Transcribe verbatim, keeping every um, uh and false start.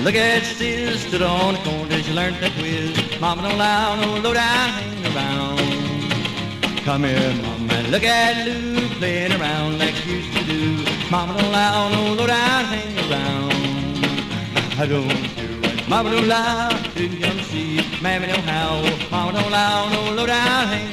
Look at Sis stood on the corner till she learned that whiz. Mama don't allow no low down hanging around. Come here, Mama, and look at Lou playing around like she used to do. Mama don't allow no low down hanging around. I don't do it. Mama don't allow, didn't come see. Mammy don't howl. Mama don't allow no low down hanging